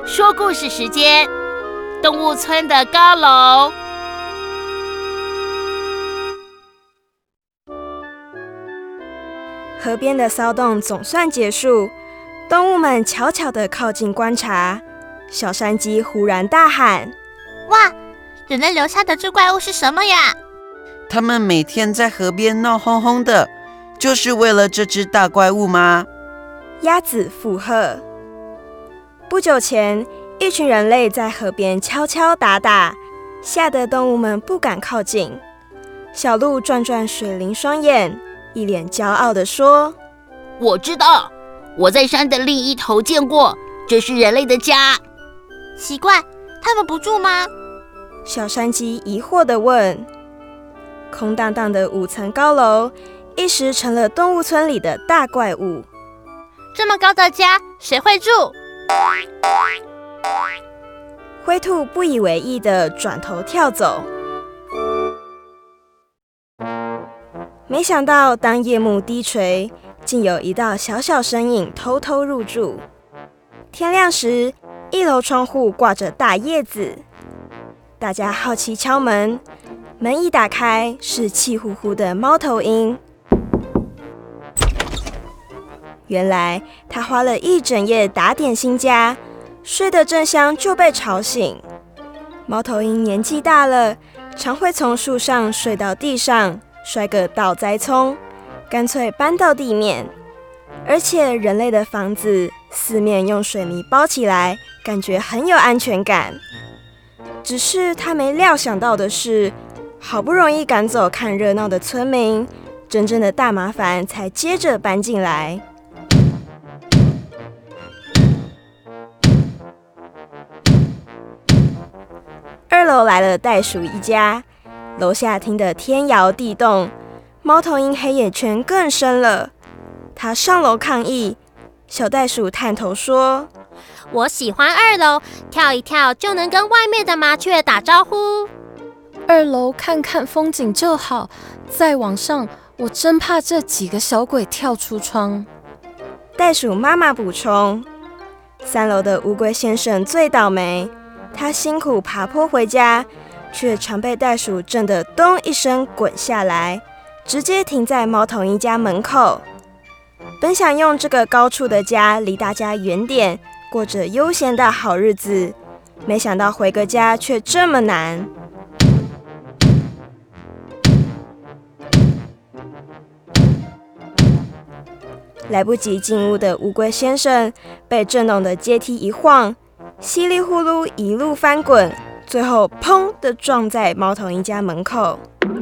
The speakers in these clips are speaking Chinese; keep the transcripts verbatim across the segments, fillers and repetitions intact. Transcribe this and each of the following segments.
说故事时间，动物村的高楼。 河边的骚动总算结束，动物们悄悄地靠近观察。小山鸡忽然大喊： 哇，人类留下的这怪物是什么呀？ 他们每天在河边闹哄哄的，就是为了这只大怪物吗？ 鸭子附和。不久前，一群人类在河边敲敲打打，吓得动物们不敢靠近。小鹿转转水灵双眼，一脸骄傲地说： 我知道，我在山的另一头见过，这是人类的家。 奇怪，他们不住吗？ 小山鸡疑惑地问。空荡荡的五层高楼，一时成了动物村里的大怪物。 这么高的家，谁会住？ 灰兔不以为意地转头跳走。没想到，当夜幕低垂，竟有一道小小身影偷偷入住。天亮时，一楼窗户挂着大叶子，大家好奇敲门，门一打开，是气呼呼的猫头鹰。原来他花了一整夜打点新家，睡得正香就被吵醒。猫头鹰年纪大了，常会从树上睡到地上，摔个倒栽葱，干脆搬到地面。而且人类的房子四面用水泥包起来，感觉很有安全感。只是他没料想到的是，好不容易赶走看热闹的村民，真正的大麻烦才接着搬进来。二楼来了袋鼠一家，楼下听得天摇地动，猫头鹰黑眼圈更深了。他上楼抗议，小袋鼠探头说： 我喜欢二楼，跳一跳就能跟外面的麻雀打招呼。 二楼看看风景就好，再往上，我真怕这几个小鬼跳出窗。 袋鼠妈妈补充。三楼的乌龟先生最倒霉，他辛苦爬坡回家，却常被袋鼠震得咚一声滚下来，直接停在猫头鹰家门口。本想用这个高处的家离大家远点，过着悠闲的好日子，没想到回个家却这么难。来不及进屋的乌龟先生被震动的阶梯一晃，稀里呼噜一路翻滚，最后砰的撞在猫头鹰家门口。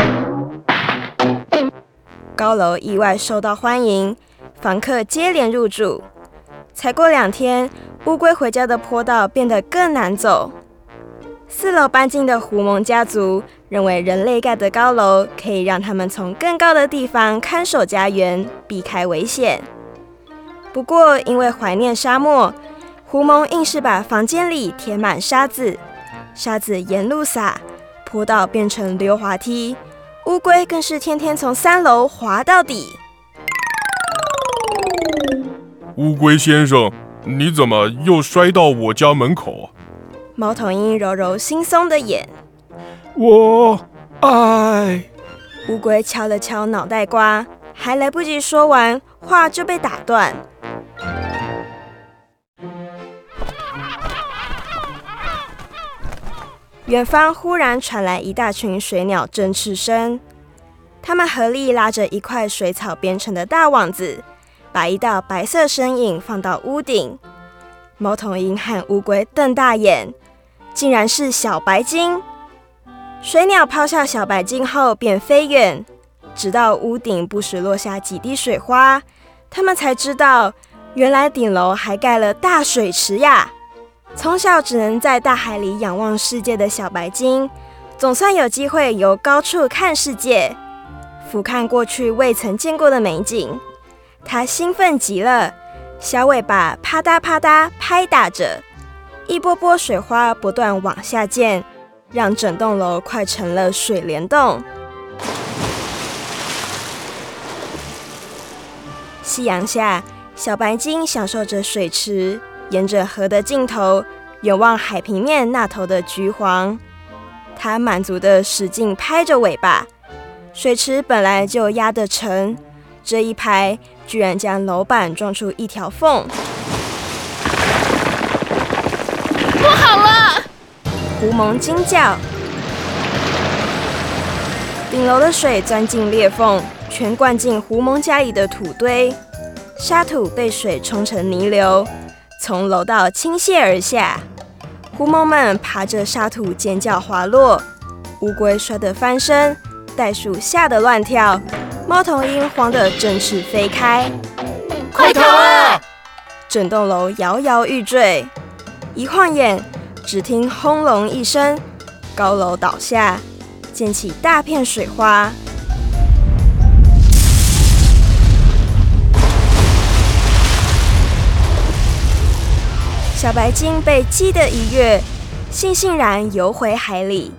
高楼意外受到欢迎，房客接连入住。才过两天，乌龟回家的坡道变得更难走。四楼搬进的狐獴家族认为人类盖的高楼可以让他们从更高的地方看守家园，避开危险。不过因为怀念沙漠，狐獴硬是把房间里填满沙子，沙子沿路洒，坡道变成溜滑梯，乌龟更是天天从三楼滑到底。 乌龟先生，你怎么又摔到我家门口？ 猫头鹰揉揉惺忪的眼。 我爱。 乌龟敲了敲脑袋瓜，还来不及说完，话就被打断。远方忽然传来一大群水鸟振翅声，它们合力拉着一块水草编成的大网子，把一道白色身影放到屋顶。猫头鹰和乌龟瞪大眼，竟然是小白鲸。水鸟抛下小白鲸后便飞远，直到屋顶不时落下几滴水花，它们才知道，原来顶楼还盖了大水池呀！从小只能在大海里仰望世界的小白鲸，总算有机会由高处看世界，俯瞰过去未曾见过的美景。它兴奋极了，小尾巴啪嗒啪嗒拍打着，一波波水花不断往下溅，让整栋楼快成了水帘洞。夕阳下，小白鲸享受着水池，沿着河的尽头， 远望海平面那头的橘黄。它满足地使劲拍着尾巴，水池本来就压得沉，这一拍居然将楼板撞出一条缝。 不好了！ 狐獴惊叫，顶楼的水钻进裂缝，全灌进狐獴家里的土堆，沙土被水冲成泥流，从楼道倾泻而下。狐獴们爬着沙土尖叫滑落，乌龟摔得翻身，袋鼠吓得乱跳，猫头鹰慌得振翅飞开。 快逃啊！ 整栋楼摇摇欲坠，一晃眼，只听轰隆一声，高楼倒下，溅起大片水花。小白鲸被激得一跃，悻悻然游回海里。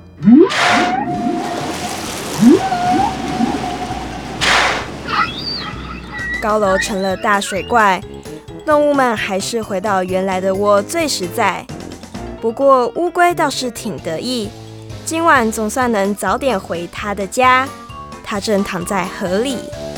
高楼成了大水怪，动物们还是回到原来的窝最实在。不过乌龟倒是挺得意，今晚总算能早点回它的家。它正躺在河里。